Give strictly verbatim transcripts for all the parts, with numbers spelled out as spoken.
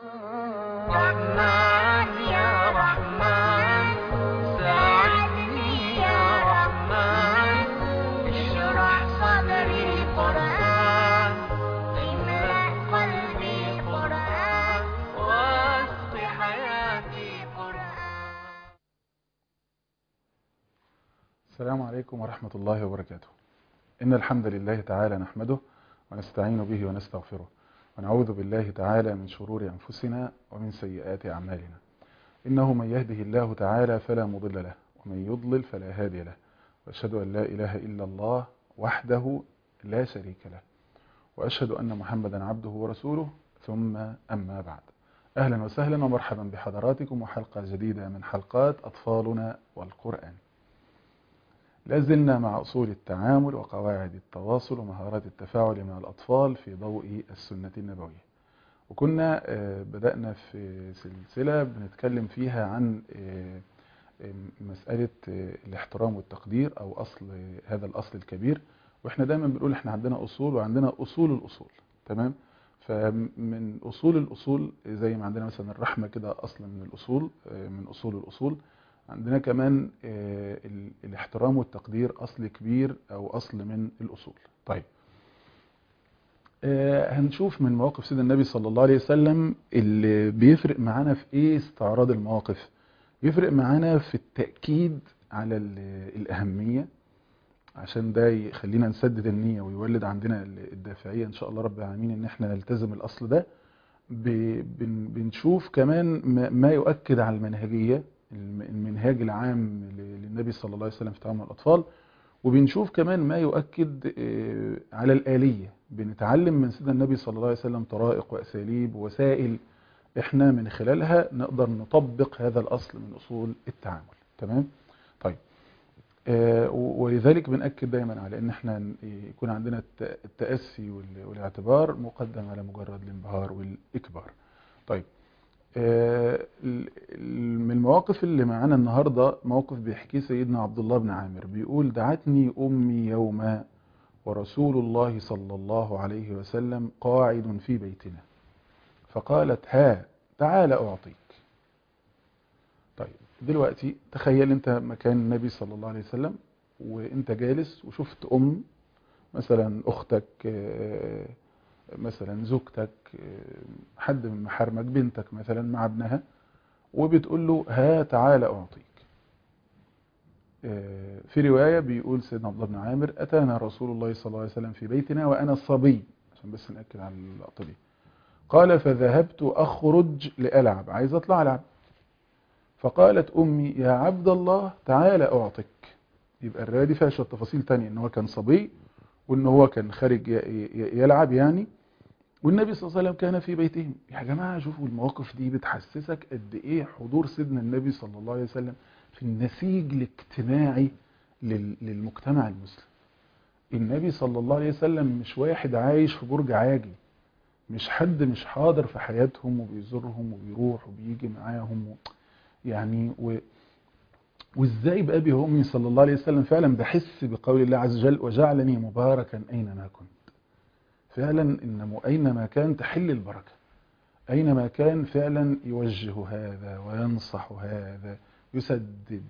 رحمن يا رحمن ساعدني يا رحمن اشرح صدري قرآن املأ قلبي قرآن واسق حياتي قرآن. السلام عليكم ورحمة الله وبركاته. إن الحمد لله تعالى نحمده ونستعين به ونستغفره ونعوذ بالله تعالى من شرور أنفسنا ومن سيئات أعمالنا. إنه من يهده الله تعالى فلا مضل له ومن يضلل فلا هادي له، وأشهد أن لا إله إلا الله وحده لا شريك له، وأشهد أن محمدا عبده ورسوله، ثم أما بعد. أهلا وسهلا ومرحبا بحضراتكم وحلقة جديدة من حلقات أطفالنا والقرآن. لازلنا مع أصول التعامل وقواعد التواصل ومهارات التفاعل مع الأطفال في ضوء السنة النبوية، وكنا بدأنا في سلسلة بنتكلم فيها عن مسألة الاحترام والتقدير أو أصل هذا الأصل الكبير. وإحنا دايما بنقول إحنا عندنا أصول وعندنا أصول الأصول، تمام؟ فمن أصول الأصول زي ما عندنا مثلا الرحمة كده أصل من الأصول، من أصول الأصول عندنا كمان الاحترام والتقدير أصل كبير أو أصل من الأصول. طيب، هنشوف من مواقف سيدنا النبي صلى الله عليه وسلم اللي بيفرق معانا في إيه استعراض المواقف. بيفرق معانا في التأكيد على الأهمية، عشان ده يخلينا نسدد النية ويولد عندنا الدافعية إن شاء الله رب العالمين إن احنا نلتزم الأصل ده. بنشوف كمان ما يؤكد على المنهجية، المنهاج العام للنبي صلى الله عليه وسلم في تعامل الأطفال، وبنشوف كمان ما يؤكد على الآلية. بنتعلم من سيدنا النبي صلى الله عليه وسلم طرائق وأساليب ووسائل احنا من خلالها نقدر نطبق هذا الأصل من أصول التعامل، تمام؟ طيب، ولذلك بنأكد دايما على ان احنا يكون عندنا التأسي والاعتبار مقدم على مجرد الانبهار والإكبار. طيب، من المواقف اللي معانا النهاردة موقف بيحكيه سيدنا عبد الله بن عامر، بيقول: دعتني أمي يوما ورسول الله صلى الله عليه وسلم قاعد في بيتنا فقالت: ها تعال أعطيك. طيب، دلوقتي تخيل انت مكان النبي صلى الله عليه وسلم وانت جالس وشفت أم مثلا أختك، مثلا زوجتك، حد من محارمك، بنتك مثلا مع ابنها، وبتقول له: ها تعالى أعطيك. في رواية بيقول سيدنا عبد الله بن عامر: أتانا رسول الله صلى الله عليه وسلم في بيتنا وأنا صبي، عشان بس نأكد على اللقطة دي. قال: فذهبت أخرج لألعب، عايز أطلع ألعب. فقالت أمي: يا عبد الله تعالى أعطيك. يبقى الرواية دي فيها شوية تفاصيل تانية، إن هو كان صبي وإن هو كان خارج يلعب يعني، والنبي صلى الله عليه وسلم كان في بيتهم. يا جماعة شوفوا المواقف دي بتحسسك قد ايه حضور سيدنا النبي صلى الله عليه وسلم في النسيج الاجتماعي للمجتمع المسلم. النبي صلى الله عليه وسلم مش واحد عايش في برج عاجي، مش حد مش حاضر في حياتهم وبيزورهم وبيروح وبيجي معاهم و... يعني و... وازاي بأبي وأمي صلى الله عليه وسلم فعلا بحس بقول الله عز وجل: وجعلني مباركا أينما كنت. فعلا إن أينما كان تحل البركة، أينما كان فعلا يوجه هذا وينصح هذا، يسدد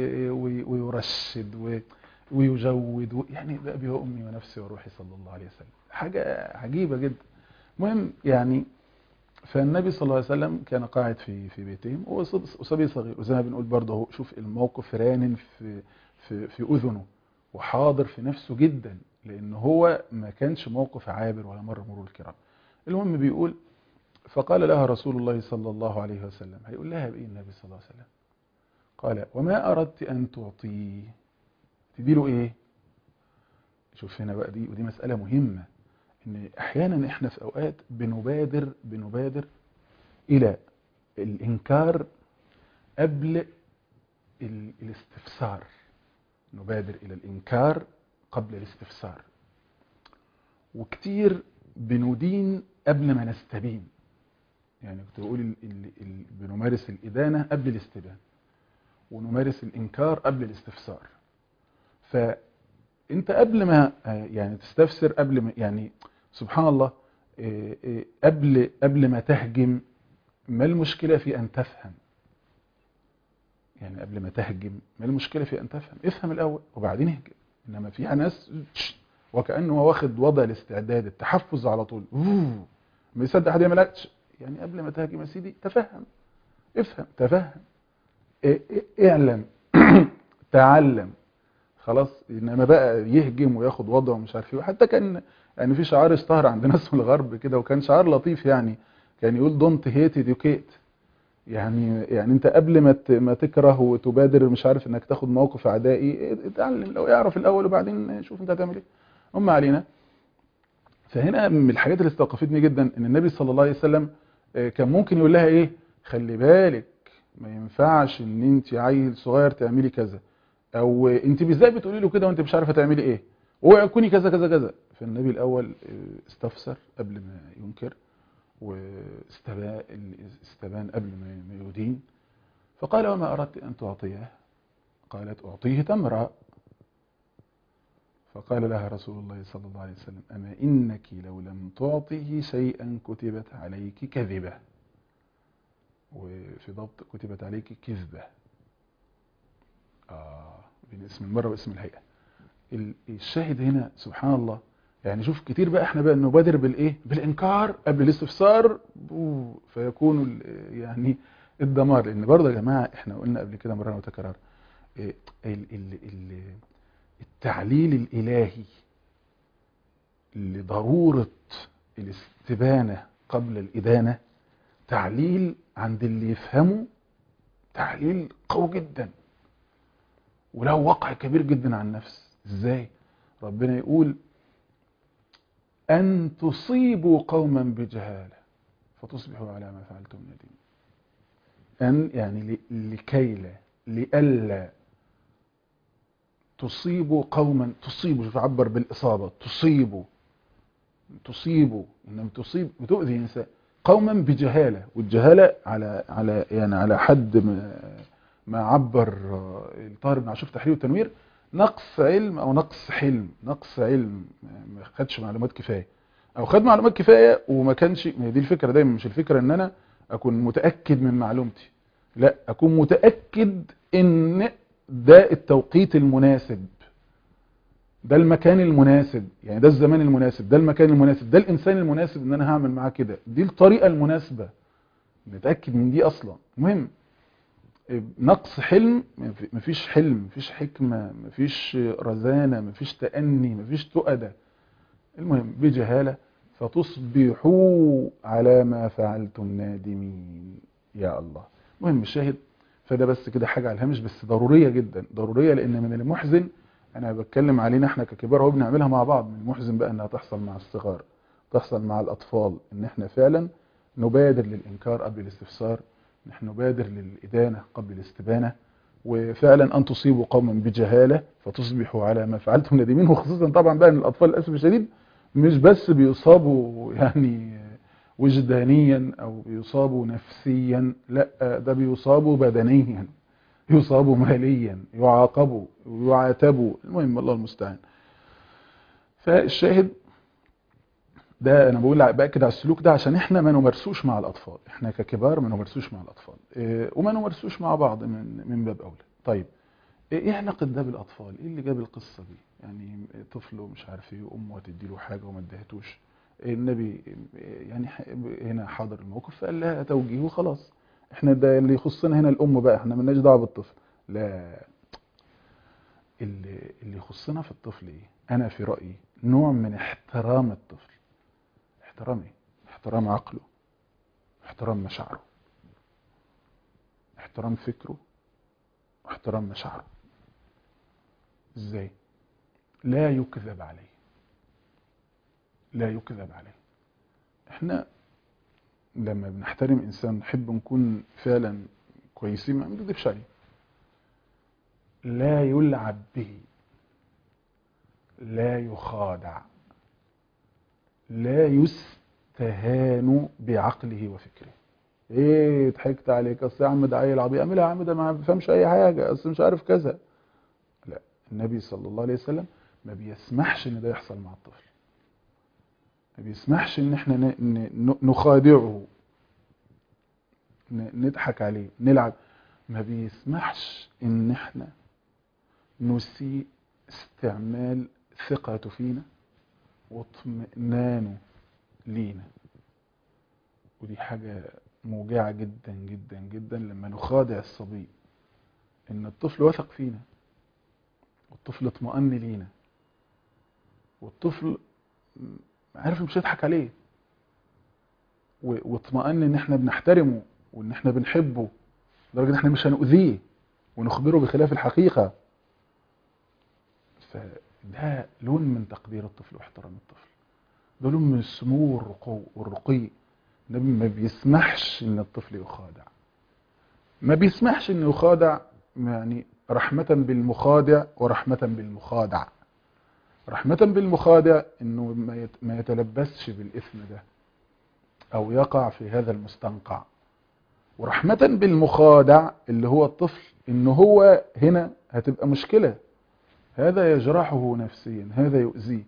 ويرشد ويجود، يعني بأبي وأمي ونفسي وروحي صلى الله عليه وسلم. حاجة عجيبة جدا. المهم يعني، فالنبي صلى الله عليه وسلم كان قاعد في في بيتهم وصبي صغير، وزي ما بنقول برضه شوف الموقف رانن في في في أذنه وحاضر في نفسه جدا، لأن هو ما كانش موقف عابر ولا مر مرور الكرام. المهم بيقول: فقال لها رسول الله صلى الله عليه وسلم، هيقول لها بإيه النبي صلى الله عليه وسلم؟ قال: وما أردت أن تعطيه؟ تديله إيه؟ شوف هنا بقى، دي ودي مسألة مهمة، إن أحيانا إحنا في أوقات بنبادر بنبادر إلى الإنكار قبل الاستفسار. نبادر إلى الإنكار قبل الاستفسار، وكتير بندين قبل ما نستبين. يعني كنت بقول ال ال ال بنمارس الإدانة قبل الاستبان، ونمارس الإنكار قبل الاستفسار. فأنت قبل ما يعني تستفسر، قبل ما يعني سبحان الله قبل قبل ما تهجم ما المشكلة في أن تفهم؟ يعني قبل ما تهجم، ما المشكلة في أن تفهم؟ افهم الأول وبعدين اهجم. إنما في ناس وكأنه واخد وضع الاستعداد، التحفز على طول، ما يصدق حد يعمل. يعني قبل ما تهجم يا سيدي تفهم، افهم، تفهم، اعلم، تعلم، خلاص. انما بقى يهجم وياخد وضعه ومش عارف ايه. وحتى كان يعني في شعار اشتهر عندنا اسمه الغرب كده، وكان شعار لطيف يعني، كان يقول دونت هيت educate. يعني يعني انت قبل ما ما تكره وتبادر مش عارف انك تاخد موقف عدائي، اتعلم لو اعرف الاول وبعدين شوف انت هتعمل ايه. هم علينا. فهنا من الحاجات اللي استوقفتني جدا ان النبي صلى الله عليه وسلم كان ممكن يقول لها ايه، خلي بالك ما ينفعش ان انت عيل صغير تعملي كذا، او انت ازاي بتقولي له كده وانت مش عارفه تعملي ايه، اوعي تكوني كذا كذا كذا. فالنبي الاول استفسر قبل ما ينكر، واستبان استبان قبل ما يدين. فقال وما اردت ان تعطيه؟ قالت اعطيه تمرا. فقال لها رسول الله صلى الله عليه وسلم اما انك لو لم تعطه شيئا كتبت عليك كذبه، وفي ضبط كتبت عليك كذبه. اه بين اسم المرة واسم الهيئة. الشاهد هنا سبحان الله، يعني شوف كتير بقى احنا بقى نبادر بالايه، بالانكار قبل الاستفسار، فيكون يعني الدمار. لان برضه يا جماعه احنا قلنا قبل كده مره وتكرار، التعليل الالهي لضروره الاستبانه قبل الادانه تعليل عند اللي يفهمه، تعليل قوي جدا وله وقع كبير جدا على النفس. ازاي؟ ربنا يقول أن تصيبوا قوما بجهالة فتصبحوا على ما فعلتم نادمين. أن يعني لكي لا لئلا تصيبوا قوما، تصيبوا، شوف عبر بالإصابة، تصيبوا تصيبوا إنما تصيب بتؤذي إنسان قوما بجهالة. والجهالة على على يعني على حد ما, ما عبر الطاهر بن عاشور في تحرير والتنوير، نقص علم او نقص حلم. نقص علم، ما خدش معلومات كفايه، او خد معلومات كفايه وما كانش. دي الفكره دايما، مش الفكره ان انا اكون متاكد من معلومتي، لا، اكون متاكد ان ده التوقيت المناسب، ده المكان المناسب، يعني ده الزمان المناسب، ده المكان المناسب، ده الانسان المناسب ان انا هعمل معاه كده، دي الطريقه المناسبه، نتاكد من دي اصلا. مهم. نقص حلم، مفيش حلم، مفيش حكمة، مفيش رزانة، مفيش تأني، مفيش تؤدة. المهم بجهالة فتصبحوا على ما فعلتم نادمين. يا الله. مهم الشاهد. فده بس كده حاجة على الهامش، بس ضرورية جدا، ضرورية. لأن من المحزن، أنا بتكلم علينا احنا ككبار اهو بنعملها مع بعض، من المحزن بقى أنها تحصل مع الصغار، تحصل مع الأطفال، إن احنا فعلا نبادر للإنكار قبل الاستفسار، نحن نبادر للإدانة قبل الاستبانة، وفعلا أن تصيبوا قوما بجهالة فتصبحوا على ما فعلتم نادمين. وخصوصا طبعا بقى ان الأطفال للأسف الشديد مش بس بيصابوا يعني وجدانيا أو بيصابوا نفسيا، لا، ده بيصابوا بدنيا، يصابوا ماليا، يعاقبوا ويعاتبوا. المهم الله المستعان. فالشاهد ده انا بقول باكد على السلوك ده عشان احنا ما نمارسوش مع الاطفال، احنا ككبار ما نمارسوش مع الاطفال، إيه وما نمارسوش مع بعض من من باب اولى. طيب ايه علاقه ده بالاطفال؟ ايه اللي جاب القصه دي؟ يعني طفل ومش عارف ايه، امه هتدي له حاجه وما ادهتوش، النبي يعني هنا حاضر الموقف فقال لها توجيه وخلاص، احنا ده اللي يخصنا هنا الام بقى، احنا مالناش دعوه بالطفل. لا، اللي اللي يخصنا في الطفل ايه؟ انا في رايي نوع من احترام الطفل. احترام ايه؟ احترام عقله، احترام مشاعره، احترام فكره، احترام مشاعره. ازاي؟ لا يكذب عليه، لا يكذب عليه. احنا لما بنحترم انسان نحب نكون فعلا كويسين، ما بنكذبش عليه. لا يلعب به، لا يخادع، لا يستهان بعقله وفكره. ايه ضحكت عليك اصل يا عم ده عيل عبيط، اعملها يا عم ده ما بيفهمش اي حاجه، اصل مش عارف كذا. لا، النبي صلى الله عليه وسلم ما بيسمحش ان ده يحصل مع الطفل، ما بيسمحش ان احنا نخادعه، نضحك عليه، نلعب. ما بيسمحش ان احنا نسيء استعمال ثقته فينا واطمئنانه لينا. ودي حاجة موجعة جدا جدا جدا لما نخادع الصبي. ان الطفل وثق فينا، والطفل اطمئن لينا، والطفل عارف مش هيضحك عليه، واطمئن ان احنا بنحترمه وان احنا بنحبه لدرجة ان احنا مش هنؤذيه ونخبره بخلاف الحقيقة. فده لون من تقدير الطفل واحترام الطفل، ده لون من السمو والرقو والرقي. النبي ما بيسمحش ان الطفل يخادع، ما بيسمحش انه يخادع، يعني رحمة بالمخادع ورحمة بالمخادع. رحمة بالمخادع انه ما يتلبسش بالاثم ده او يقع في هذا المستنقع، ورحمة بالمخادع اللي هو الطفل انه هو هنا هتبقى مشكلة، هذا يجرحه نفسيا، هذا يؤذيه.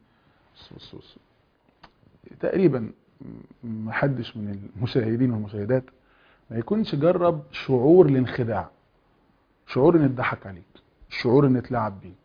تقريبا محدش من المشاهدين والمشاهدات ما يكونش جرب شعور الانخداع، شعور ان اتضحك عليك، شعور ان اتلعب بيك،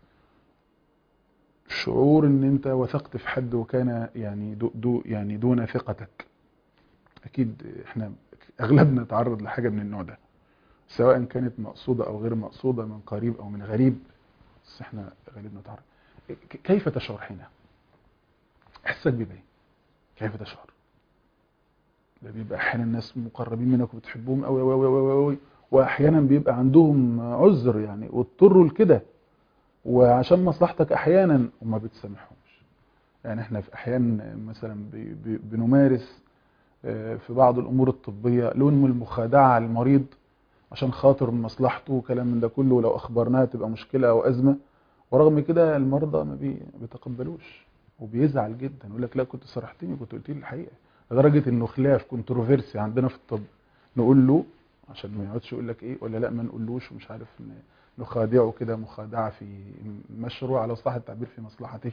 شعور ان انت وثقت في حد وكان يعني دو دو يعني دون ثقتك. اكيد احنا اغلبنا تعرض لحاجة من النوع ده، سواء كانت مقصودة او غير مقصودة، من قريب او من غريب، بس احنا غالبنا تعرض. كيف تشعر حينها؟ احسك بيبين كيف تشعر. ده بيبقى احيانا ناس مقربين منك وبتحبهم قوي قوي قوي قوي، واحيانا بيبقى عندهم عذر يعني واضطروا لكده وعشان مصلحتك احيانا وما بتسامحهمش. يعني احنا في احيان مثلا بي بي بنمارس في بعض الامور الطبيه لون من المخادعه على المريض عشان خاطر مصلحته وكلام من ده كله، ولو اخبرناها تبقى مشكله او ازمه، ورغم كده المرضى ما بي بيتقبلوش وبيزعل جدا، يقول لك لا كنت صرحتني، كنت قلت لي الحقيقه. لدرجه انه خلاف كونتروفيرسي عندنا في الطب، نقول له عشان ما يقعدش يقول لك ايه ولا لا ما نقولوش ومش عارف، نخادعه كده مخادعه في مشروع على صح التعبير في مصلحته،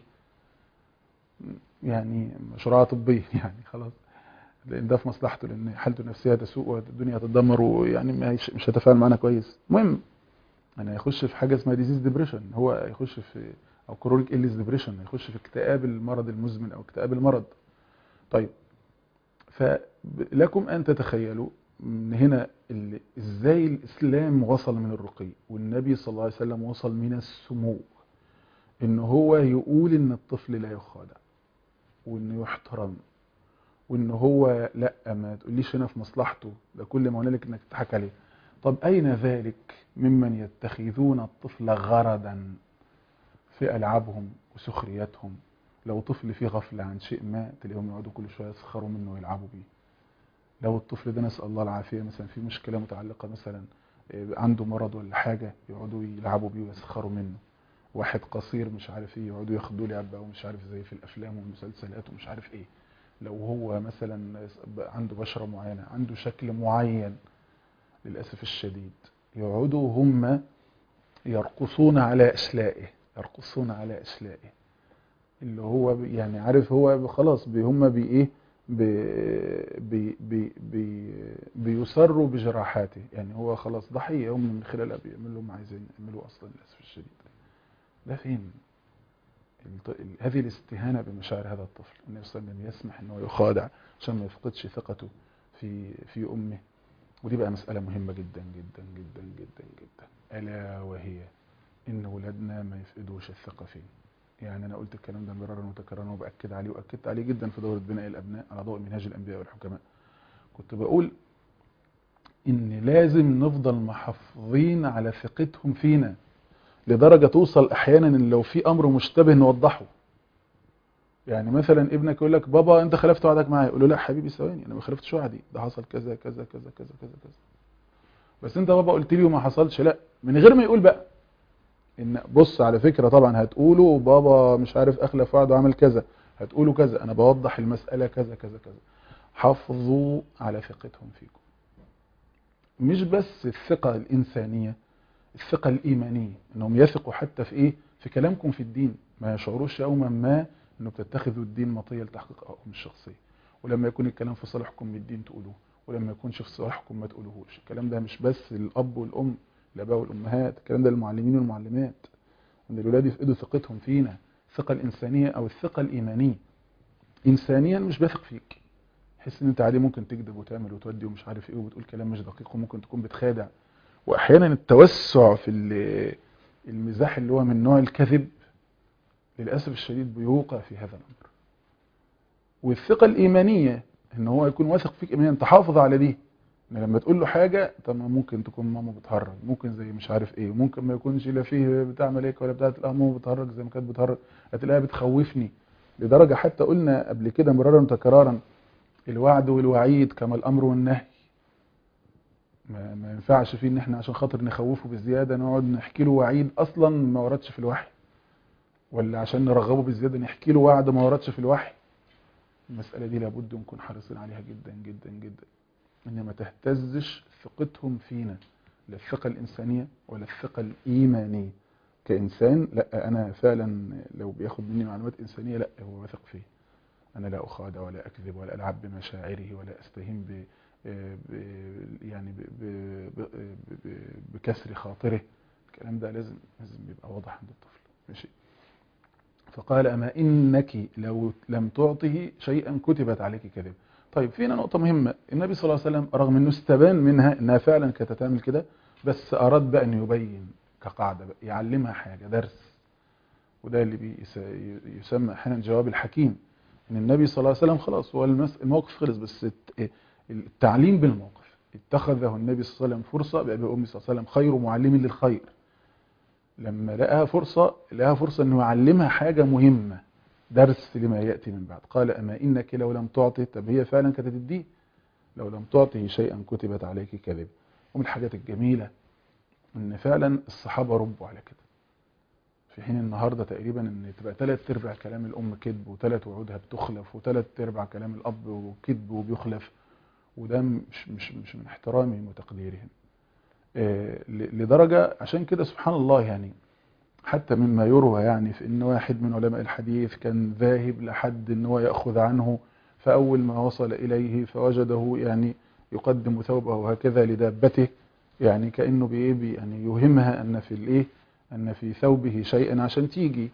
يعني مشروع طبي يعني خلاص، لان ده في مصلحته، لان حالته النفسيه تسوء والدنيا تتدمر ويعني مش هيتفاعل معانا كويس. المهم انا هيخش في حاجه اسمها ديزيز ديبريشن، هو هيخش في او كرونيك إليس ديبريشن، هيخش في اكتئاب المرض المزمن او اكتئاب المرض. طيب فلكم ان تتخيلوا من هنا ازاي الاسلام وصل من الرقي والنبي صلى الله عليه وسلم وصل من السمو، ان هو يقول ان الطفل لا يخادع وانه يحترم، وان هو لا ما تقوليش هنا في مصلحته، ده كل ما هنالك انك تضحك عليه. طب اين ذلك ممن يتخذون الطفل غرضا في العابهم وسخرياتهم؟ لو طفل فيه غفله عن شيء ما تلاقيهم يقعدوا كل شويه يسخروا منه ويلعبوا بيه. لو الطفل ده نسال الله العافيه مثلا في مشكله متعلقه مثلا عنده مرض ولا حاجه، يقعدوا يلعبوا بيه ويسخروا منه. واحد قصير مش عارف ايه، يقعدوا ياخدوا لعبه ومش عارف زي في الافلام والمسلسلات ومش عارف ايه. لو هو مثلا عنده بشره معينه، عنده شكل معين للاسف الشديد، يقعدوا هم يرقصون على اشلائه، يرقصون على اشلائه، اللي هو يعني عارف هو خلاص هم بي ايه بي بي بي بيسروا بجراحاته، يعني هو خلاص ضحيه، هم من خلالها بيعملوا ما عايزين يعملوا اصلا للاسف الشديد. ده فين هذه الاستهانه بمشاعر هذا الطفل؟ النبي صلى الله عليه وسلم يسمح انه يخادع عشان ما يفقدش ثقته في في امه. ودي بقى مساله مهمه جدا جدا جدا جدا جدا، الا وهي ان ولادنا ما يفقدوش الثقه فينا. يعني انا قلت الكلام ده مرارا وتكرارا وباكد عليه، واكدت عليه جدا في دوره بناء الابناء على ضوء منهاج الانبياء والحكماء. كنت بقول ان لازم نفضل محافظين على ثقتهم فينا، لدرجه توصل احيانا ان لو في امر مشتبه نوضحه. يعني مثلا ابنك يقول لك بابا انت خلفت وعدك معايا، يقول له لا حبيبي ثواني، انا ما خلفتش وعدي، ده حصل كذا كذا كذا كذا كذا كذا، بس انت بابا قلت لي وما حصلش. لا، من غير ما يقول بقى ان بص على فكره طبعا هتقولوا بابا مش عارف اخلف وعده وعمل كذا، هتقولوا كذا، انا بوضح المساله كذا كذا كذا. حافظوا على ثقتهم فيكم، مش بس الثقه الانسانيه، الثقه الايمانيه، انهم يثقوا حتى في ايه، في كلامكم في الدين، ما يشعروش يوما ما انه بتتخذوا الدين مطيه لتحقيق اهدافكم الشخصيه، ولما يكون الكلام في صالحكم بالدين تقولوه، ولما يكونش في صالحكم ما تقولوهوش. الكلام ده مش بس للاب والام، الاباء والامهات، الكلام ده للمعلمين والمعلمات، ان الولاد يفقدوا ثقتهم فينا، الثقه الانسانيه او الثقه الايمانيه. انسانيا مش بثق فيك، تحس ان انت عادي ممكن تكذب وتعمل وتودي ومش عارف ايه وبتقول كلام مش دقيق وممكن تكون بتخادع. واحيانا التوسع في المزاح اللي هو من نوع الكذب للاسف الشديد بيوقع في هذا الامر. والثقه الايمانيه ان هو يكون واثق فيك ايمانيا، تحافظ على دي، ان لما تقول له حاجه طب ممكن تكون ماما بتهرج، ممكن زي مش عارف ايه، ممكن ما يكونش لا فيه بتاع ملائكه ولا بتاع، تلاقيها ماما بتهرج زي ما كانت بتهرج، هتلاقيها بتخوفني. لدرجه حتى قلنا قبل كده مرارا وتكرارا الوعد والوعيد كما الامر والنهي، ما, ما ينفعش فيه ان احنا عشان خاطر نخوفه بزياده نقعد نحكي له وعيد اصلا ما وردش في الوحي، ولا عشان نرغبه بزياده نحكي له وعد ما وردش في الوحي. المساله دي لابد نكون حريصين عليها جدا جدا جدا، ان ما تهتزش ثقتهم فينا، لا الثقه الانسانيه ولا الثقه الايمانيه. كانسان لا، انا فعلا لو بياخد مني معلومات انسانيه لا هو واثق فيه، انا لا اخادع ولا اكذب ولا العب بمشاعره ولا استهين ب يعني ب ب ب بكسر خاطره. الكلام ده لازم لازم يبقى واضح عند الطفل. ماشي. فقال اما انك لو لم تعطه شيئا كتبت عليك كذب. طيب فينا نقطه مهمه، النبي صلى الله عليه وسلم رغم انه استبان منها انها فعلا كانت تعمل كده، بس اراد بقى ان يبين كقاعده بقى، يعلمها حاجه درس، وده اللي يسمى احيانا جواب الحكيم. ان النبي صلى الله عليه وسلم خلاص هو الموقف خلص، بس التعليم بالموقف. اتخذه النبي صلى الله عليه وسلم فرصه بأبي وأمي صلى الله عليه وسلم خير معلم للخير، لما لقاها فرصه لقاها فرصه انه يعلمها حاجه مهمه، درس لما ياتي من بعد. قال اما انك لو لم تعطه، طب هي فعلا كانت تديه، لو لم تعطه شيئا كتبت عليك كذب. ومن الحاجات الجميله ان فعلا الصحابه ربوا على كده، في حين النهارده تقريبا ان تبقى ثلاث ارباع كلام الام كذب وثلاث وعودها بتخلف وثلاث ارباع كلام الاب وكذب وبيخلف، وده مش مش مش من احترامهم وتقديرهم. آه لدرجه عشان كده سبحان الله، يعني حتى مما يروى يعني في ان واحد من علماء الحديث كان ذاهب لحد ان هو ياخذ عنه، فاول ما وصل اليه فوجده يعني يقدم ثوبه هكذا لدابته، يعني كانه بايه يعني يوهمها ان في الايه ان في ثوبه شيئا عشان تيجي.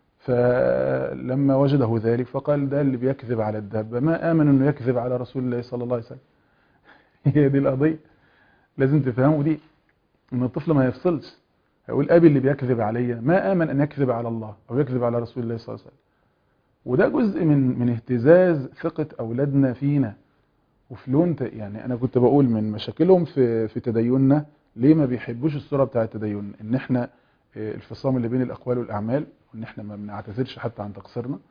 فلما وجده ذلك فقال ده اللي بيكذب على الدابه، ما امن انه يكذب على رسول الله صلى الله عليه وسلم. هي دي القضيه، لازم تفهموا دي، ان الطفل ما يفصلش، هيقول ابي اللي بيكذب عليا، ما امن ان يكذب على الله او يكذب على رسول الله صلى الله عليه وسلم. وده جزء من من اهتزاز ثقه اولادنا فينا وفي لون. يعني انا كنت بقول من مشاكلهم في في تديننا، ليه ما بيحبوش الصوره بتاعه التدين، ان احنا الفصام اللي بين الاقوال والاعمال، وان احنا ما بنعتذرش حتى عن تقصيرنا،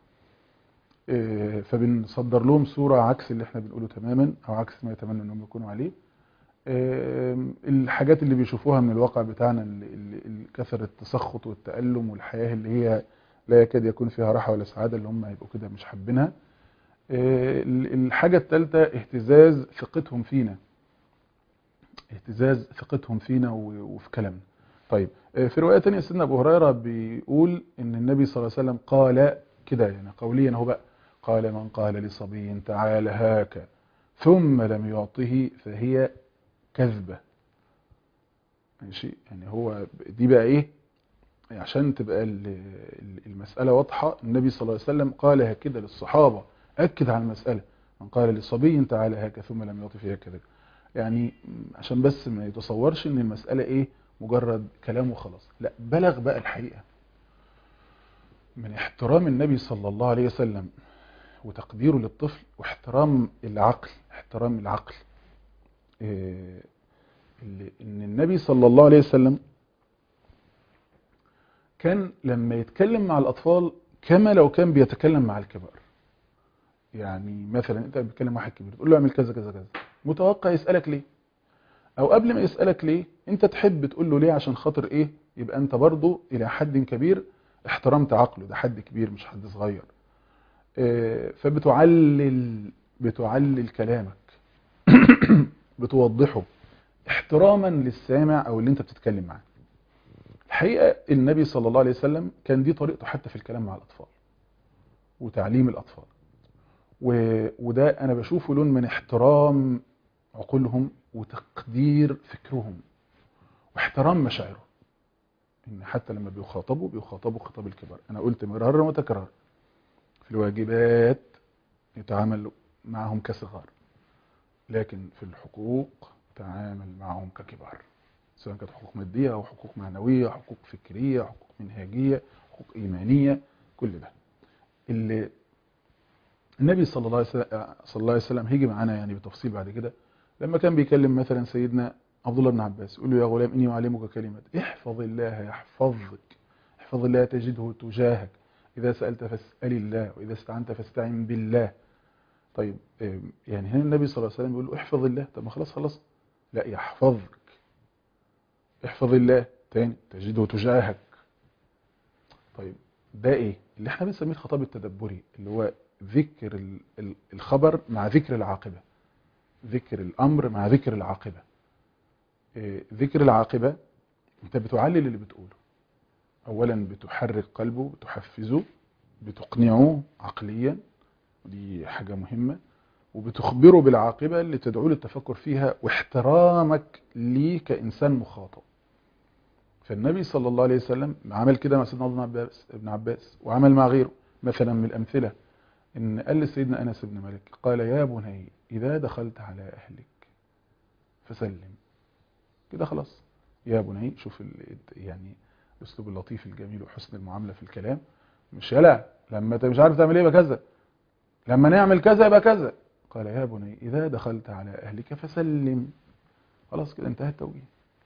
فبنصدر لهم صوره عكس اللي احنا بنقوله تماما او عكس ما يتمنى انهم يكونوا عليه. الحاجات اللي بيشوفوها من الواقع بتاعنا، كثرة التسخط والتألم والحياة اللي هي لا يكاد يكون فيها راحة ولا سعادة، اللي هم هيبقوا كده مش حابينها. الحاجة الثالثة اهتزاز ثقتهم فينا، اهتزاز ثقتهم فينا وفي كلامنا. طيب في رواية تانية سيدنا أبو هريرة بيقول إن النبي صلى الله عليه وسلم قال كده، يعني قوليا هو بقى، قال من قال لصبي تعال هاك ثم لم يعطه فهي كذبة. ماشي، يعني هو دي بقى ايه عشان تبقى المسألة واضحة. النبي صلى الله عليه وسلم قال هكذا للصحابة، أكد على المسألة، من قال لصبي تعالى هاك ثم لم يعطه فيها كذب، يعني عشان بس ما يتصورش ان المسألة ايه مجرد كلام وخلاص، لا بلغ بقى الحقيقة من احترام النبي صلى الله عليه وسلم وتقديره للطفل واحترام العقل، احترام العقل إيه ان النبي صلى الله عليه وسلم كان لما يتكلم مع الاطفال كما لو كان بيتكلم مع الكبار. يعني مثلا انت بتكلم واحد كبير تقول له اعمل كذا كذا كذا، متوقع يسالك ليه، او قبل ما يسالك ليه انت تحب تقول له ليه، عشان خاطر ايه، يبقى انت برضو الى حد كبير احترمت عقله، ده حد كبير مش حد صغير. اه فبتعلل بتعلل كلامك بتوضحه احتراما للسامع او اللي انت بتتكلم معاه. الحقيقة النبي صلى الله عليه وسلم كان دي طريقته حتى في الكلام مع الأطفال وتعليم الأطفال، و... وده أنا بشوفه لون من احترام عقولهم وتقدير فكرهم واحترام مشاعرهم، ان حتى لما بيخاطبوا بيخاطبوا خطاب الكبار. انا قلت مرارا وتكرارا في الواجبات يتعامل معهم كصغار، لكن في الحقوق تعامل معهم ككبار، سواء كانت حقوق مادية أو حقوق معنوية، حقوق فكرية، حقوق منهجية، حقوق إيمانية، كل ده اللي النبي صلى الله عليه وسلم, صلى الله عليه وسلم هيجي معانا يعني بتفصيل بعد كده، لما كان بيكلم مثلا سيدنا عبد الله بن عباس يقول له: يا غلام إني أعلمك كلمة احفظ الله يحفظك، احفظ الله تجده تجاهك، إذا سألت فاسأل الله، وإذا استعنت فاستعن بالله. طيب يعني هنا النبي صلى الله عليه وسلم بيقول له احفظ الله، طب ما خلاص خلاص، لا يحفظك، احفظ الله تاني تجده تجاهك. طيب ده ايه اللي احنا بنسميه الخطاب التدبري، اللي هو ذكر الخبر مع ذكر العاقبة، ذكر الامر مع ذكر العاقبة. إيه ذكر العاقبة؟ انت بتعلل اللي بتقوله، اولا بتحرك قلبه، بتحفزه، بتقنعه عقليا، ودي حاجة مهمة، وبتخبره بالعاقبة اللي تدعو للتفكر فيها واحترامك ليه كإنسان مخاطب. فالنبي صلى الله عليه وسلم عمل كده مع سيدنا ابن عباس ابن عباس وعمل مع غيره. مثلا من الأمثلة إن قال لسيدنا أنس بن مالك قال: يا بني إذا دخلت على أهلك فسلم. كده خلاص، يا بني، شوف يعني الأسلوب اللطيف الجميل وحسن المعاملة في الكلام، مش يلا لما انت مش عارف تعمل ايه يبقى كذا، لما نعمل كذا يبقى كذا. قال: يا بني إذا دخلت على أهلك فسلم. خلاص كده انتهى التوجيه.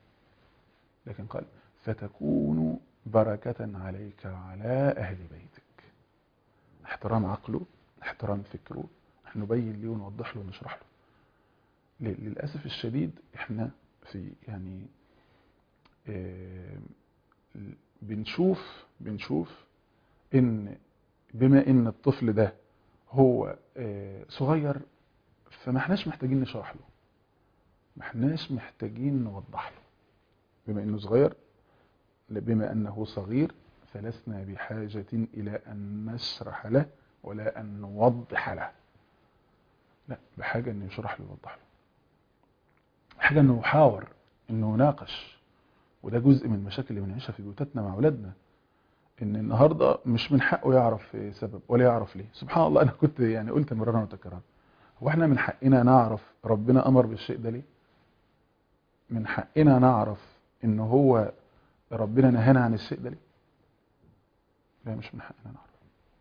لكن قال: فتكون بركة عليك وعلى أهل بيتك. احترام عقله، احترام فكره، نبين ليه ونوضح له ونشرح له. للأسف الشديد احنا في يعني اه بنشوف بنشوف ان بما ان الطفل ده هو اه صغير، فما احناش محتاجين نشرح له، ما احناش محتاجين نوضح له. بما انه صغير، بما انه صغير، فلسنا بحاجة الى ان نشرح له ولا ان نوضح له، لا، بحاجة انه يشرح له ويوضح له، حاجة انه يحاور، انه يناقش. وده جزء من المشاكل اللي بنعيشها في بيوتاتنا مع اولادنا، ان النهارده مش من حقه يعرف سبب ولا يعرف ليه. سبحان الله، انا كنت يعني قلت مرارا وتكرارا، هو احنا من حقنا نعرف ربنا امر بالشيء ده ليه؟ من حقنا نعرف ان هو ربنا نهانا عن الشيء ده ليه؟ لا، مش من حقنا نعرف.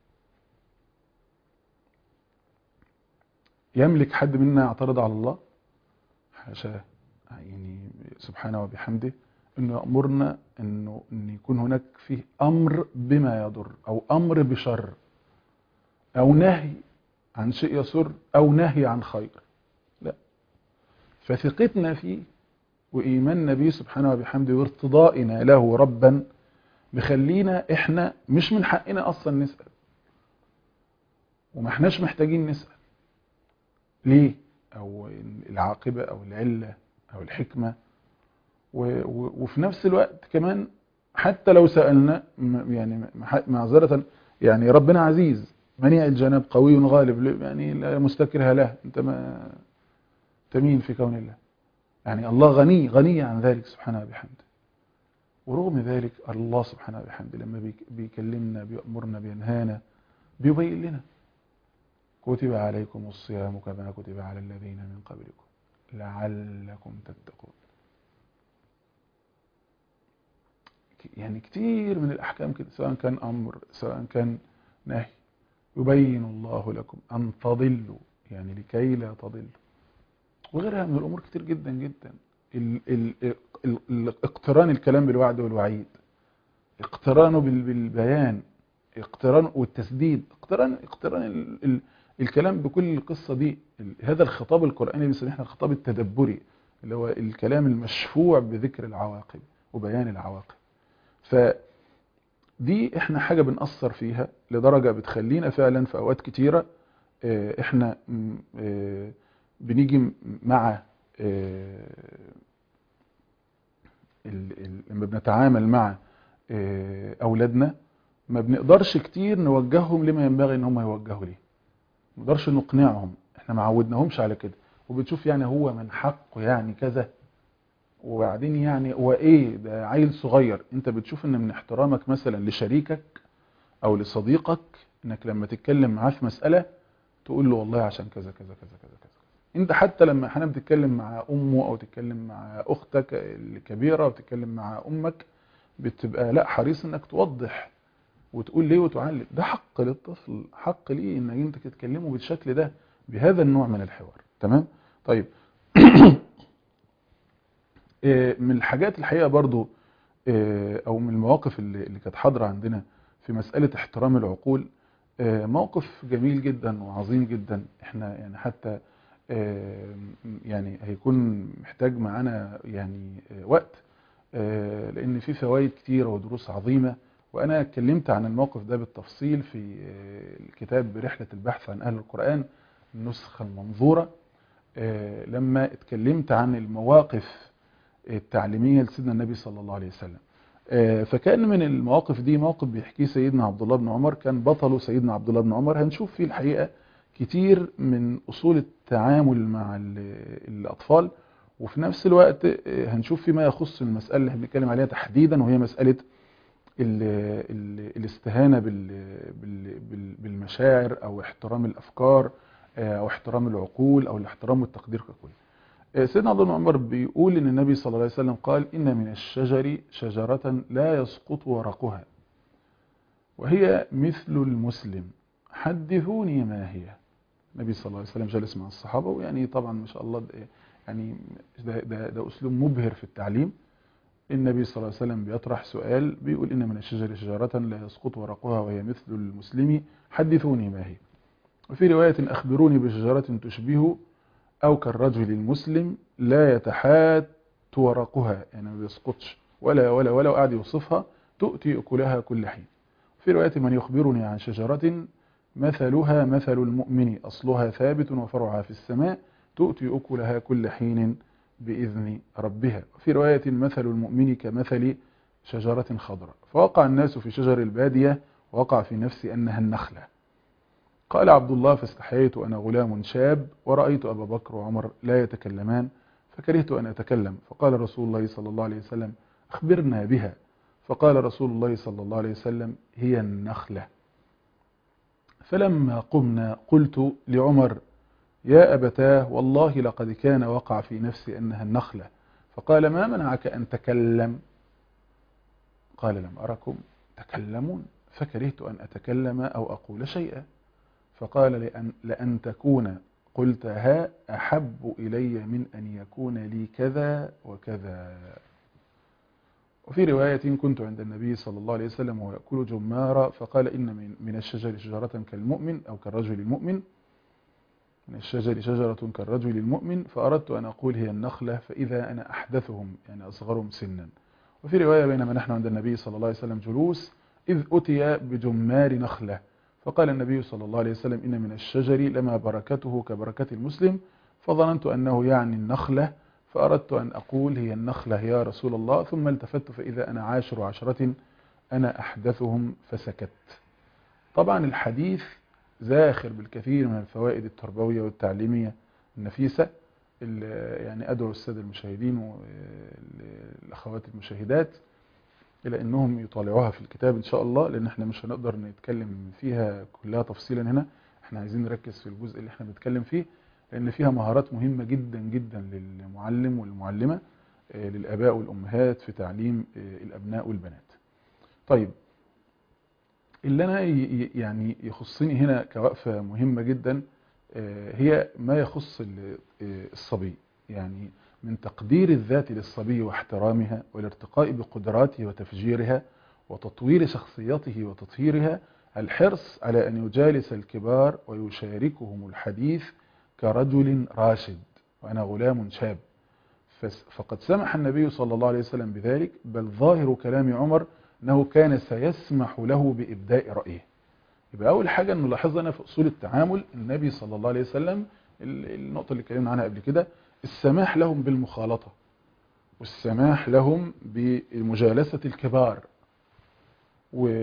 يملك حد منا يعترض على الله؟ حاشاه، يعني سبحانه وبحمده انه يأمرنا انه ان يكون هناك فيه امر بما يضر او امر بشر او نهي عن شيء يسر او نهي عن خير. لا، فثقتنا فيه وإيماننا به سبحانه وبحمده وارتضائنا له ربا بخلينا احنا مش من حقنا اصلا نسأل، وما احناش محتاجين نسأل ليه او العاقبة او العلة او الحكمة. وفي نفس الوقت كمان حتى لو سألنا يعني معذرة، يعني ربنا عزيز منيع الجناب قوي غالب، يعني لا مستكره له، انت ما تمين في كون الله، يعني الله غني غني عن ذلك سبحانه وبحمده. ورغم ذلك الله سبحانه وبحمده لما بيكلمنا بيأمرنا بينهانا بيبين لنا: كتب عليكم الصيام كما كتب على الذين من قبلكم لعلكم تتقون. يعني كتير من الأحكام كده، سواء كان أمر سواء كان نهي، يبين الله لكم أن تضلوا، يعني لكي لا تضلوا. وغيرها من الأمور كتير جدا جدا. ال ال ال ال اقتران الكلام بالوعد والوعيد، اقترانه بالبيان، اقتران والتسديد، اقتران اقتران ال ال الكلام بكل القصة دي. هذا الخطاب القرآني بنسميه احنا الخطاب التدبري، اللي هو الكلام المشفوع بذكر العواقب وبيان العواقب. فدي احنا حاجة بنأثر فيها لدرجة بتخلينا فعلا في اوقات كتيرة اه احنا اه بنيجي مع اه لما بنتعامل مع اه اولادنا ما بنقدرش كتير نوجههم لما ينبغي ان هم يوجهوا ليه، ما نقدرش نقنعهم، احنا ما عودناهمش على كده. وبتشوف يعني هو من حقه يعني كذا، وبعدين يعني هو ايه ده عيل صغير. انت بتشوف ان من احترامك مثلا لشريكك او لصديقك انك لما تتكلم معاه في مسألة تقول له والله عشان كذا كذا كذا كذا كذا. انت حتى لما احيانا بتتكلم مع امه او تتكلم مع اختك الكبيرة وتتكلم مع امك بتبقى لا حريص انك توضح وتقول ليه وتعلق. ده حق للطفل، حق ليه انك انت تتكلمه بالشكل ده بهذا النوع من الحوار. تمام. طيب من الحاجات الحقيقة برضو او من المواقف اللي اللي كانت حاضرة عندنا في مسألة احترام العقول، موقف جميل جدا وعظيم جدا. احنا يعني حتى يعني هيكون محتاج معانا يعني وقت، لان في فوائد كتيرة ودروس عظيمة، وانا اتكلمت عن الموقف ده بالتفصيل في الكتاب رحلة البحث عن اهل القرآن النسخة المنظورة، لما اتكلمت عن المواقف التعليمية لسيدنا النبي صلى الله عليه وسلم. فكان من المواقف دي موقف بيحكيه سيدنا عبد الله بن عمر، كان بطله سيدنا عبد الله بن عمر. هنشوف فيه الحقيقة كتير من أصول التعامل مع الأطفال، وفي نفس الوقت هنشوف فيه ما يخص المسألة اللي بنتكلم عليها تحديدا، وهي مسألة ال ال الاستهانة بالمشاعر أو احترام الأفكار أو احترام العقول أو الاحترام والتقدير ككل. سيدنا عبد الله بن عمر بيقول ان النبي صلى الله عليه وسلم قال ان من الشجر شجرة لا يسقط ورقها وهي مثل المسلم حدثوني ما هي. النبي صلى الله عليه وسلم جالس مع الصحابة، ويعني طبعا ما شاء الله ده يعني ده, ده, ده اسلوب مبهر في التعليم. النبي صلى الله عليه وسلم بيطرح سؤال بيقول ان من الشجر شجرة لا يسقط ورقها وهي مثل المسلم حدثوني ما هي. وفي رواية اخبروني بشجرة تشبه أو كالرجل المسلم لا يتحات ورقها، يعني ما بيسقطش ولا ولا ولا قاعد يوصفها، تؤتي أكلها كل حين. في رواية من يخبرني عن شجرة مثلها مثل المؤمن أصلها ثابت وفرعها في السماء تؤتي أكلها كل حين بإذن ربها. وفي رواية مثل المؤمن كمثل شجرة خضراء فوقع الناس في شجر البادية ووقع في نفسي أنها النخلة. قال عبد الله فاستحييت أنا غلام شاب ورأيت أبا بكر وعمر لا يتكلمان فكرهت أن أتكلم، فقال رسول الله صلى الله عليه وسلم أخبرنا بها، فقال رسول الله صلى الله عليه وسلم هي النخلة. فلما قمنا قلت لعمر يا أبتاه والله لقد كان وقع في نفسي أنها النخلة، فقال ما منعك أن تكلم؟ قال لم أركم تكلمون فكرهت أن أتكلم أو أقول شيئا، فقال لأن, لأن تكون قلتها أحب إلي من أن يكون لي كذا وكذا. وفي رواية كنت عند النبي صلى الله عليه وسلم وهو يأكل جمارا فقال إن من, من الشجر شجرة كالمؤمن أو كالرجل المؤمن من الشجر شجرة كالرجل المؤمن فأردت أن أقول هي النخلة فإذا أنا أحدثهم يعني أصغرهم سنا. وفي رواية بينما نحن عند النبي صلى الله عليه وسلم جلوس إذ أتي بجمار نخلة فقال النبي صلى الله عليه وسلم إن من الشجر لما بركته كبركة المسلم، فظننت أنه يعني النخلة فأردت أن أقول هي النخلة يا رسول الله، ثم التفت فإذا أنا عاشر عشرة أنا أحدثهم فسكت. طبعا الحديث زاخر بالكثير من الفوائد التربوية والتعليمية النفيسة، يعني أدعو السادة المشاهدين والأخوات المشاهدات إلى أنهم يطالعوها في الكتاب إن شاء الله، لأن احنا مش هنقدر نتكلم فيها كلها تفصيلا هنا. احنا عايزين نركز في الجزء اللي احنا بنتكلم فيه، لأن فيها مهارات مهمة جدا جدا للمعلم والمعلمة، للآباء والأمهات في تعليم الأبناء والبنات. طيب اللي أنا يعني يخصني هنا كوقفة مهمة جدا هي ما يخص الصبي، يعني من تقدير الذات للصبي واحترامها والارتقاء بقدراته وتفجيرها وتطوير شخصيته وتطهيرها الحرص على أن يجالس الكبار ويشاركهم الحديث كرجل راشد وأنا غلام شاب. فقد سمح النبي صلى الله عليه وسلم بذلك، بل ظاهر كلام عمر أنه كان سيسمح له بإبداء رأيه. يبقى أول حاجة نلاحظها في أصول التعامل النبي صلى الله عليه وسلم، النقطة اللي اتكلمنا عنها قبل كده، السماح لهم بالمخالطة والسماح لهم بمجالسة الكبار،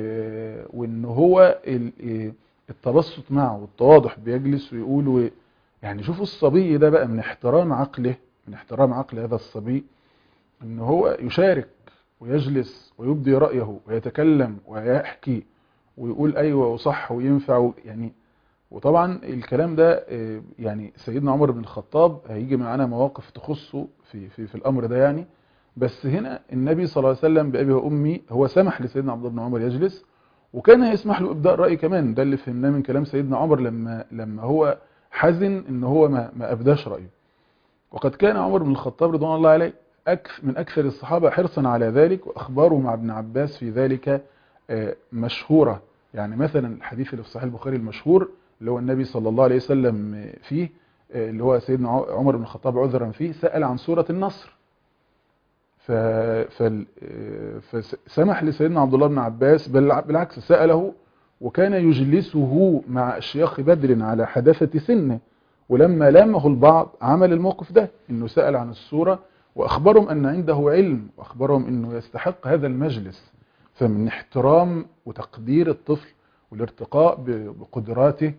وإن هو التبسط معه والتواضح، بيجلس ويقول يعني شوفوا الصبي ده بقى من احترام عقله، من احترام عقل هذا الصبي ان هو يشارك ويجلس ويبدي رأيه ويتكلم ويحكي ويقول ايوه وصح وينفع يعني. وطبعا الكلام ده يعني سيدنا عمر بن الخطاب هيجي معانا مواقف تخصه في في في الامر ده يعني. بس هنا النبي صلى الله عليه وسلم بأبي وأمي هو سمح لسيدنا عبد الله بن عمر يجلس، وكان هيسمح له ابداء رأي كمان. ده اللي فهمناه من كلام سيدنا عمر لما لما هو حزن ان هو ما ما ابداش رأيه. وقد كان عمر بن الخطاب رضوان الله عليه أكثر من أكثر الصحابة حرصا على ذلك، وأخباره مع ابن عباس في ذلك مشهورة. يعني مثلا الحديث اللي في صحيح البخاري المشهور اللي هو النبي صلى الله عليه وسلم فيه، اللي هو سيدنا عمر بن الخطاب عذرا فيه سأل عن سورة النصر، فسمح لسيدنا عبد الله بن عباس، بل بالعكس سأله وكان يجلسه مع أشياخ بدر على حداثة سنه. ولما لامه البعض عمل الموقف ده انه سأل عن السورة واخبرهم ان عنده علم واخبرهم انه يستحق هذا المجلس. فمن احترام وتقدير الطفل والارتقاء بقدراته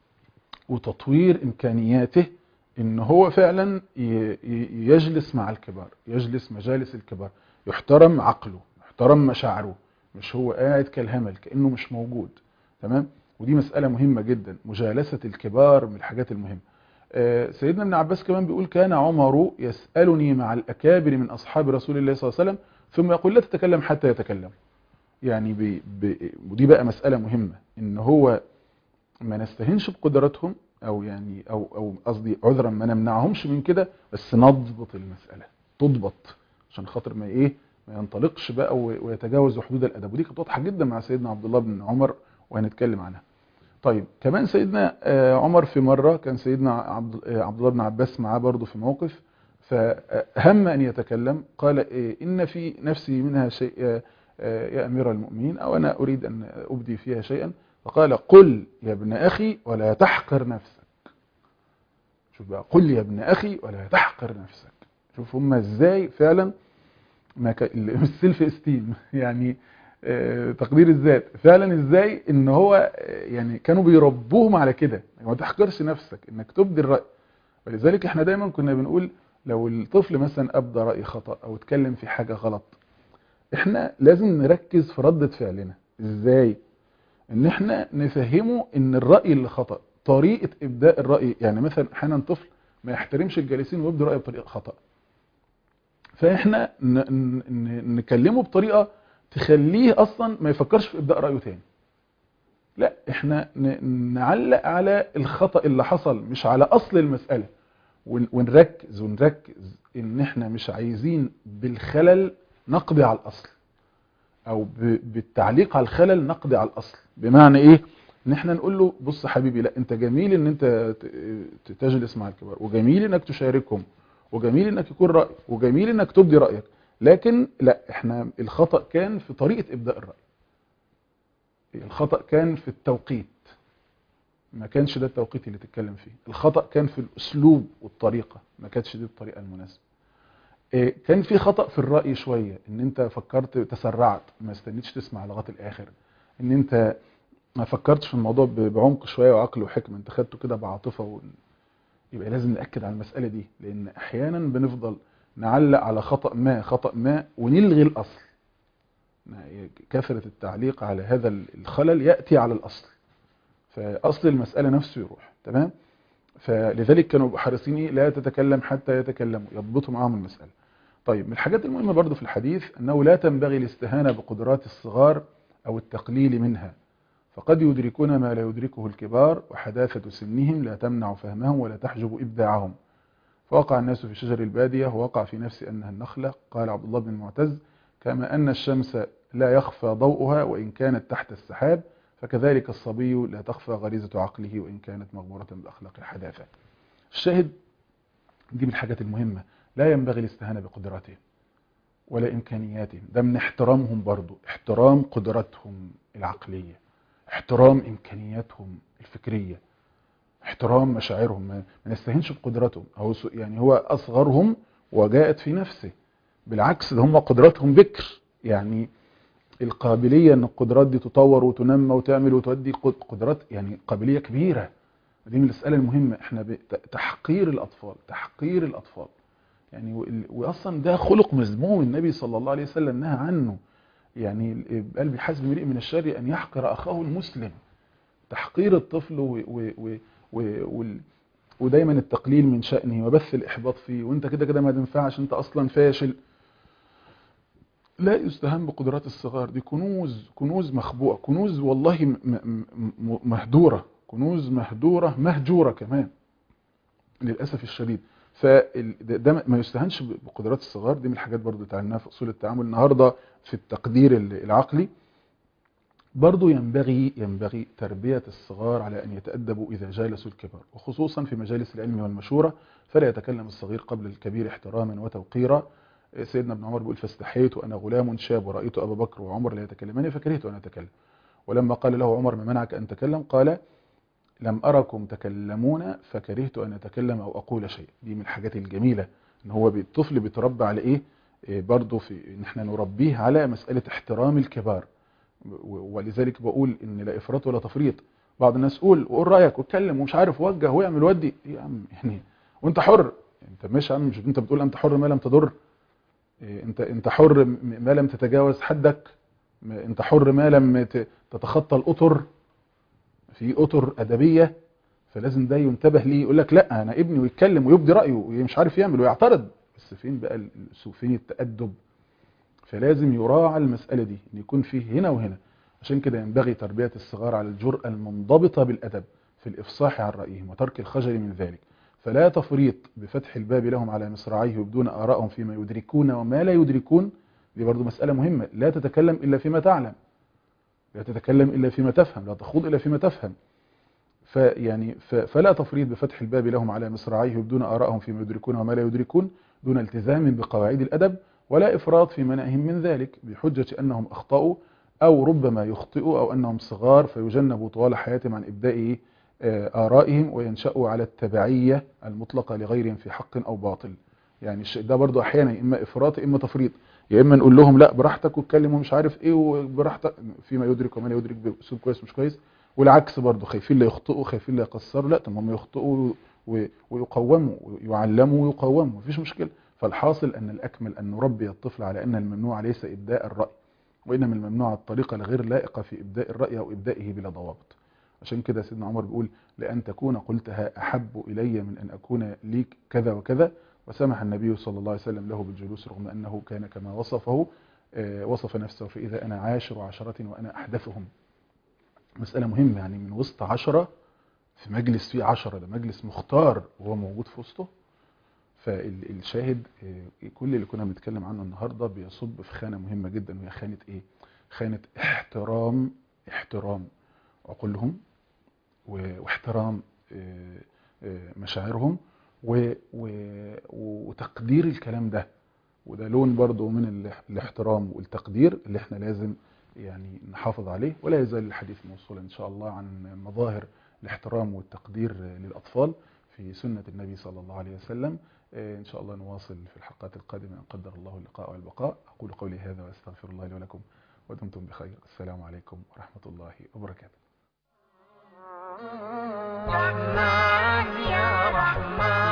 وتطوير امكانياته ان هو فعلا يجلس مع الكبار، يجلس مجالس الكبار، يحترم عقله، يحترم مشاعره، مش هو قاعد كالهمل كأنه مش موجود. تمام. ودي مسألة مهمة جدا، مجالسة الكبار من الحاجات المهمة. سيدنا ابن عباس كمان بيقول كان عمر يسألني مع الأكابر من أصحاب رسول الله صلى الله عليه وسلم ثم يقول لا تتكلم حتى يتكلم. يعني بي بي ودي بقى مسألة مهمة، ان هو ما نستهنش بقدراتهم او يعني او او قصدي عذرا ما نمنعهمش من كده، بس نضبط المسألة، تضبط عشان خاطر ما ايه ما ينطلقش بقى ويتجاوز حدود الادب. ودي كانت واضحة جدا مع سيدنا عبد الله بن عمر وهنتكلم عنها. طيب كمان سيدنا عمر في مرة كان سيدنا عبد الله بن عباس معاه برضه في موقف، فهم أن يتكلم قال إن في نفسي منها شيء يا أمير المؤمنين، أو أنا أريد أن أبدي فيها شيئا. فقال قل يا ابن أخي ولا تحقر نفسك. شوف بقى، قل يا ابن أخي ولا تحقر نفسك. شوف هم إزاي فعلا ما ك... السيلف استيم يعني تقدير الذات فعلا ازاي ان هو يعني كانوا بيربوهم على كده، ما تحقرش نفسك انك تبدي الرأي. ولذلك احنا دايما كنا بنقول لو الطفل مثلا ابدى رأي خطأ او اتكلم في حاجة غلط، احنا لازم نركز في ردة فعلنا ازاي، ان احنا نفهمه ان الرأي اللي خطأ، طريقة ابداء الرأي. يعني مثلا احيانا طفل ما يحترمش الجالسين ويبدي رأيه بطريقة خطأ، فاحنا نكلمه بطريقة تخليه اصلا ما يفكرش في ابداء رايه تاني. لا، احنا نعلق على الخطأ اللي حصل مش على اصل المسألة، ونركز ونركز ان احنا مش عايزين بالخلل نقضي على الاصل، او بالتعليق على الخلل نقضي على الاصل. بمعنى ايه؟ ان احنا نقول له بص حبيبي، لا انت جميل ان انت تجلس مع الكبار، وجميل انك تشاركهم، وجميل انك يكون رأي، وجميل انك تبدي رأيك، لكن لا، احنا الخطأ كان في طريقة ابداء الرأي، الخطأ كان في التوقيت، ما كانش ده التوقيت اللي تتكلم فيه. الخطأ كان في الاسلوب والطريقة، ما كانتش دي الطريقة المناسبة. كان في خطأ في الرأي شوية، ان انت فكرت تسرعت، ما استنيتش تسمع لغاية الاخر، ان انت ما فكرتش في الموضوع بعمق شوية وعقل وحكمة، انت خدته كده بعاطفة و... يبقى لازم نأكد على المسألة دي، لان احيانا بنفضل نعلق على خطأ ما خطأ ما ونلغي الأصل. كثرة التعليق على هذا الخلل يأتي على الأصل، فأصل المسألة نفسه يروح. تمام. فلذلك كانوا حريصين ايه؟ لا تتكلم حتى يتكلموا، يضبطوا معاهم المسألة. طيب من الحاجات المهمة برضو في الحديث أنه لا تنبغي الاستهانة بقدرات الصغار أو التقليل منها، فقد يدركون ما لا يدركه الكبار، وحداثة سنهم لا تمنع فهمهم ولا تحجب إبداعهم. فوقع الناس في شجر البادية ووقع في نفسي أنها النخلة. قال عبد الله بن المعتز كما أن الشمس لا يخفى ضوءها وإن كانت تحت السحاب، فكذلك الصبي لا تخفى غريزة عقله وإن كانت مغمورة بأخلاق الحداثة. الشاهد دي من الحاجات المهمة، لا ينبغي الاستهانة بقدراتهم ولا إمكانياتهم، ده من احترامهم برضو، احترام قدراتهم العقلية، احترام إمكانياتهم الفكرية، احترام مشاعرهم، ما نستهينش بقدراتهم. هو يعني هو أصغرهم وجاءت في نفسه، بالعكس ده هم قدراتهم بكر، يعني القابلية ان القدرات دي تطور وتنمى وتعمل وتودي قدرات، يعني قابلية كبيرة دي من الأسئلة المهمة. احنا ب- ت- تحقير الأطفال، تحقير الأطفال يعني، وال- وأصلا ده خلق مذموم النبي صلى الله عليه وسلم نهى عنه. يعني قال بحسب امرئ من الشر أن يحقر أخاه المسلم. تحقير الطفل و و و و وال- ودايما التقليل من شأنه وبث الإحباط فيه، وانت كده كده ما تنفعش، انت أصلا فاشل. لا يستهان بقدرات الصغار، دي كنوز، كنوز مخبوءة، كنوز والله م- م- م- مهدورة، كنوز مهدورة مهجورة كمان للأسف الشديد. فده ما يستهانش بقدرات الصغار. دي من الحاجات برضو تعلمناها في أصول التعامل النهاردة في التقدير العقلي. برضو ينبغي ينبغي تربية الصغار على أن يتأدبوا إذا جالسوا الكبار، وخصوصا في مجالس العلم والمشورة، فلا يتكلم الصغير قبل الكبير احتراما وتوقيرا. سيدنا ابن عمر بيقول: فاستحييت وأنا غلام شاب ورأيت أبا بكر وعمر لا يتكلمان فكرهت أن أتكلم. ولما قال له عمر: ما منعك أن تكلم؟ قال: لم أركم تكلمون فكرهت أن أتكلم أو أقول شيء. دي من الحاجات الجميلة، إن هو الطفل بيتربى على إيه؟ إيه برضو في إن إحنا نربيه على مسألة احترام الكبار. ولذلك بقول إن لا إفراط ولا تفريط. بعض الناس قول وقول رأيك واتكلم ومش عارف وجه ويعمل ودي. إيه يا عم يعني، وأنت حر. أنت ماشي يا عم، مش أنت بتقول أنت حر ما لم تضر؟ إيه، أنت أنت حر ما لم تتجاوز حدك، أنت حر ما لم تتخطى الأطر. في أطر أدبية، فلازم ده ينتبه ليه. يقول لك لا انا ابني، ويتكلم ويبدي رايه ومش عارف يعمل ويعترض، بس فين بقى السوء، فين التأدب؟ فلازم يراعى المسألة دي، ان يكون فيه هنا وهنا. عشان كده ينبغي تربية الصغار على الجرأة المنضبطة بالأدب في الإفصاح عن رأيهم وترك الخجل من ذلك. فلا تفريط بفتح الباب لهم على مصراعيه ويبدون آراءهم فيما يدركون وما لا يدركون. دي برضو مسألة مهمة. لا تتكلم إلا فيما تعلم، لا تتكلم إلا فيما تفهم، لا تخوض إلا فيما تفهم. فيعني فلا تفريط بفتح الباب لهم على مصراعيه يبدون آراءهم فيما يدركون وما لا يدركون دون التزام بقواعد الأدب، ولا إفراط في منعهم من ذلك بحجة أنهم أخطأوا أو ربما يخطئوا أو أنهم صغار فيجنبوا طوال حياتهم عن إبداء آرائهم وينشأوا على التبعية المطلقة لغيرهم في حق أو باطل. يعني الشيء ده برضو أحيانا إما إفراط إما تفريط. يا إما نقول لهم لا براحتك واتكلم ومش عارف إيه وبراحتك فيما يدرك وما لا يدرك بأسلوب كويس مش كويس، والعكس برضو خايفين لا يخطئوا خايفين لا يقصروا. لا، طب هم يخطئوا ويقوموا ويعلموا ويقوموا، مفيش مشكلة. فالحاصل أن الأكمل أن نربي الطفل على أن الممنوع ليس إبداء الرأي، وإنما الممنوع الطريقة الغير لائقة في إبداء الرأي أو إبدائه بلا ضوابط. عشان كده سيدنا عمر بيقول: لأن تكون قلتها أحب إلي من أن أكون ليك كذا وكذا. وسمح النبي صلى الله عليه وسلم له بالجلوس رغم أنه كان كما وصفه وصف نفسه: فإذا أنا عاشر عشرة وأنا أحدثهم. مسألة مهمة، يعني من وسط عشرة في مجلس فيه عشرة، ده مجلس مختار وهو موجود في وسطه. فالشاهد كل اللي كنا بنتكلم عنه النهاردة بيصب في خانة مهمة جدا، وهي خانة ايه؟ خانة احترام احترام عقولهم واحترام مشاعرهم وتقدير الكلام ده. وده لون برضو من الاحترام والتقدير اللي احنا لازم يعني نحافظ عليه. ولا يزال الحديث موصولا ان شاء الله عن مظاهر الاحترام والتقدير للأطفال في سنة النبي صلى الله عليه وسلم. ان شاء الله نواصل في الحلقات القادمة ان قدر الله اللقاء والبقاء. اقول قولي هذا واستغفر الله لي ولكم، ودمتم بخير. السلام عليكم ورحمة الله وبركاته. رحمن يا رحمن